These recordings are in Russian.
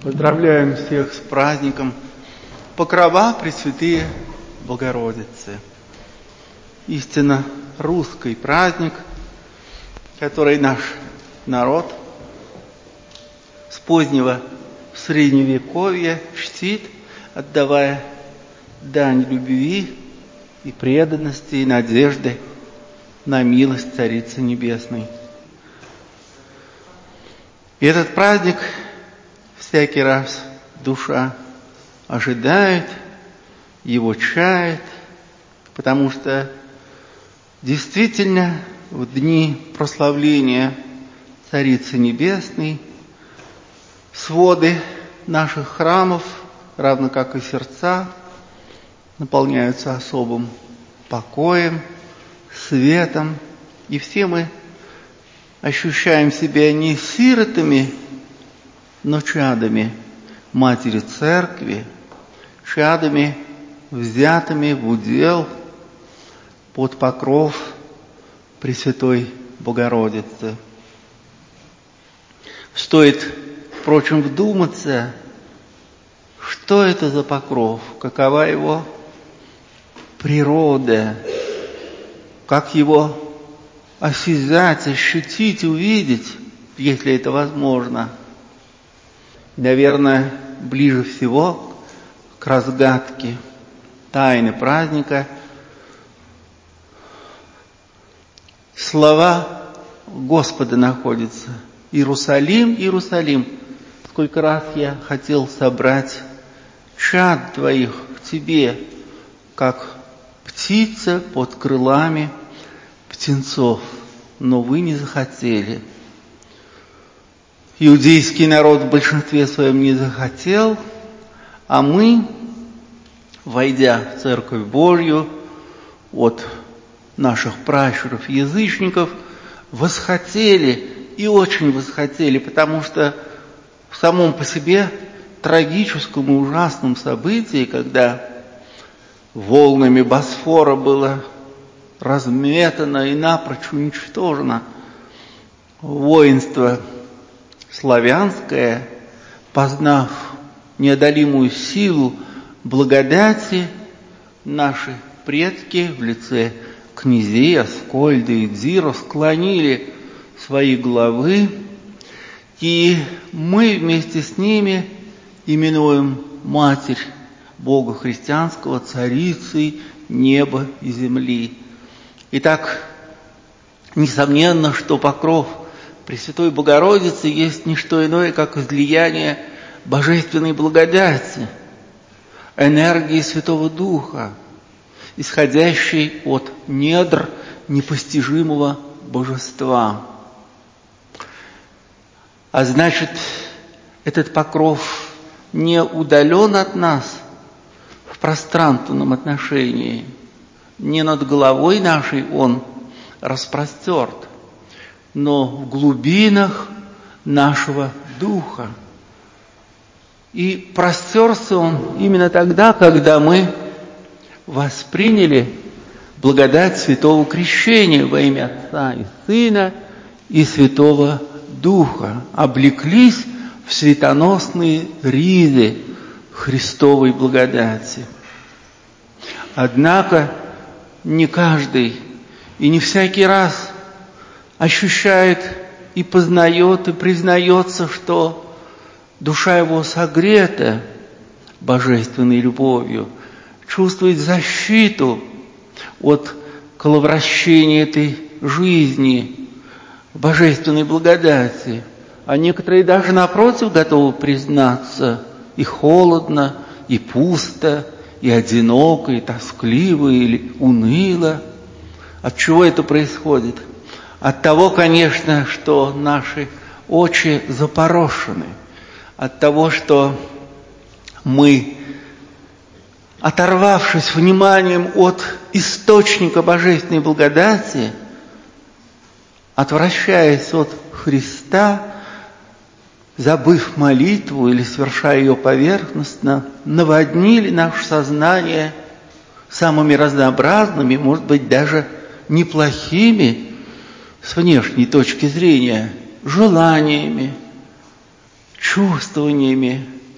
Поздравляем всех с праздником Покрова Пресвятые Богородицы. Истинно русский праздник, который наш народ с позднего Средневековья чтит, отдавая дань любви и преданности и надежды на милость Царицы Небесной. И этот праздник всякий раз душа ожидает, его чает, потому что действительно в дни прославления Царицы Небесной своды наших храмов, равно как и сердца, наполняются особым покоем, светом, и все мы ощущаем себя не сиротами, но чадами Матери Церкви, чадами, взятыми в удел под покров Пресвятой Богородицы. Стоит, впрочем, вдуматься, что это за покров, какова его природа, как его осязать, ощутить, увидеть, если это возможно. Наверное, ближе всего к разгадке тайны праздника слова Господа находятся: «Иерусалим, Иерусалим, сколько раз я хотел собрать чад твоих к тебе, как птица под крылами птенцов, но вы не захотели». Иудейский народ в большинстве своем не захотел, а мы, войдя в Церковь Божью от наших пращуров-язычников, восхотели и очень восхотели, потому что в самом по себе трагическом и ужасном событии, когда волнами Босфора было разметано и напрочь уничтожено воинство славянское, познав неодолимую силу благодати, наши предки в лице князей Аскольда и Дзиро склонили свои головы, и мы вместе с ними именуем Матерь Бога Христианского Царицей неба и земли. Итак, несомненно, что покров Пресвятой Богородицы есть не что иное, как излияние божественной благодати, энергии Святого Духа, исходящей от недр непостижимого божества. А значит, этот покров не удален от нас в пространственном отношении, не над головой нашей он распростерт, но в глубинах нашего духа. И простерся он именно тогда, когда мы восприняли благодать Святого Крещения во имя Отца и Сына и Святого Духа, облеклись в светоносные ризы Христовой благодати. Однако не каждый и не всякий раз ощущает и познает, и признается, что душа его согрета божественной любовью, чувствует защиту от коловращения этой жизни, божественной благодати. А некоторые даже напротив готовы признаться: и холодно, и пусто, и одиноко, и тоскливо, или уныло. От чего это происходит? От того, конечно, что наши очи запорошены, от того, что мы, оторвавшись вниманием от источника божественной благодати, отвращаясь от Христа, забыв молитву или совершая ее поверхностно, наводнили наше сознание самыми разнообразными, может быть, даже неплохими с внешней точки зрения желаниями, чувствованиями,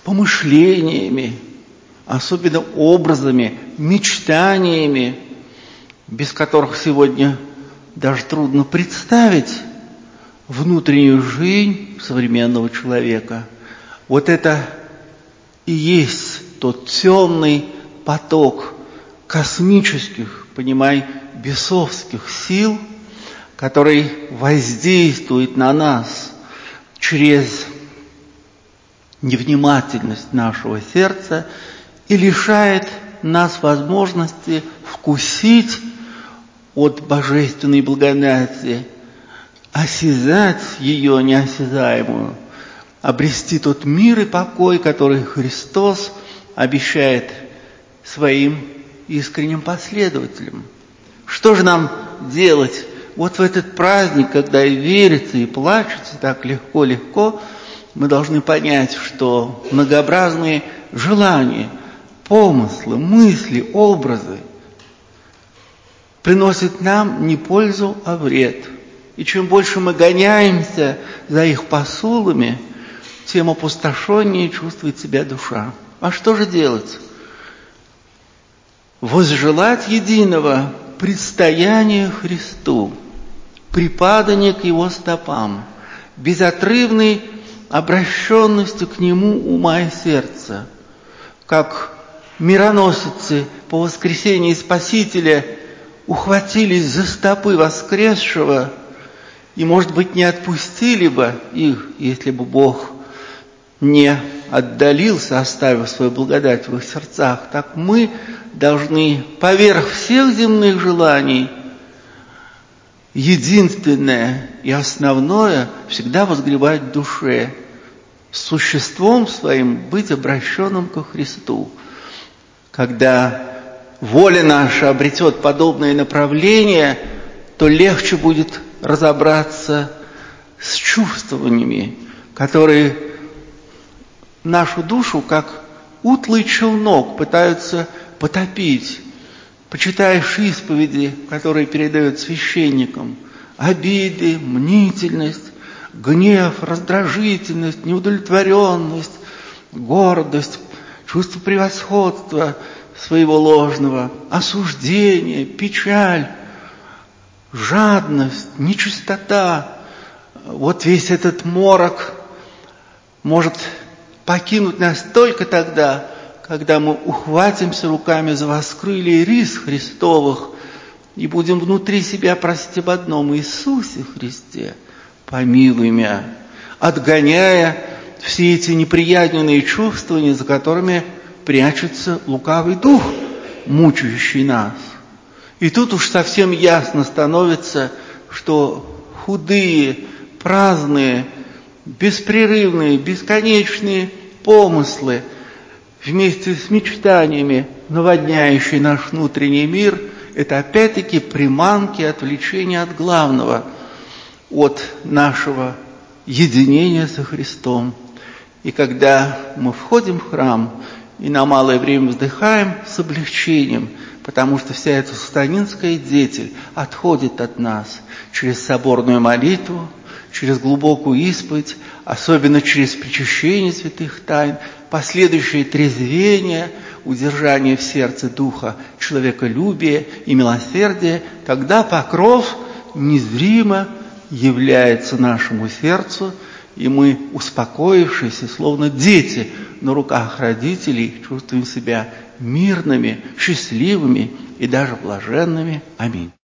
помышлениями, особенно образами, мечтаниями, без которых сегодня даже трудно представить внутреннюю жизнь современного человека. Вот это и есть тот темный поток космических, понимай, бесовских сил, который воздействует на нас через невнимательность нашего сердца и лишает нас возможности вкусить от божественной благодати, осязать ее неосязаемую, обрести тот мир и покой, который Христос обещает своим искренним последователям. Что же нам делать вот в этот праздник, когда и верится, и плачется так легко-легко? Мы должны понять, что многообразные желания, помыслы, мысли, образы приносят нам не пользу, а вред. И чем больше мы гоняемся за их посулами, тем опустошеннее чувствует себя душа. А что же делать? Возжелать единого предстояния Христу, припадания к Его стопам, безотрывной обращенности к Нему ума и сердца, как мироносицы по воскресении Спасителя ухватились за стопы воскресшего и, может быть, не отпустили бы их, если бы Бог не отдалился, оставив свою благодать в их сердцах, так мы должны поверх всех земных желаний единственное и основное всегда возгревать в душе, существом своим быть обращенным ко Христу. Когда воля наша обретет подобное направление, то легче будет разобраться с чувствованиями, которые нашу душу, как утлый челнок, пытаются потопить. Почитаешь исповеди, которые передают священникам, обиды, мнительность, гнев, раздражительность, неудовлетворенность, гордость, чувство превосходства своего ложного, осуждение, печаль, жадность, нечистота. Вот весь этот морок может покинуть нас только тогда, когда мы ухватимся руками за воскрылья рис Христовых и будем внутри себя просить об одном: Иисусе Христе, помилуй меня, отгоняя все эти неприятные чувствования, за которыми прячется лукавый дух, мучающий нас. И тут уж совсем ясно становится, что худые, праздные, беспрерывные, бесконечные помыслы вместе с мечтаниями, наводняющие наш внутренний мир, это опять-таки приманки, отвлечения от главного, от нашего единения со Христом. И когда мы входим в храм и на малое время вздыхаем с облегчением, потому что вся эта сатанинская детель отходит от нас через соборную молитву, через глубокую исповедь, особенно через причащение святых тайн, последующее трезвение, удержание в сердце духа человеколюбия и милосердия, тогда покров незримо является нашему сердцу, и мы, успокоившись, словно дети на руках родителей, чувствуем себя мирными, счастливыми и даже блаженными. Аминь.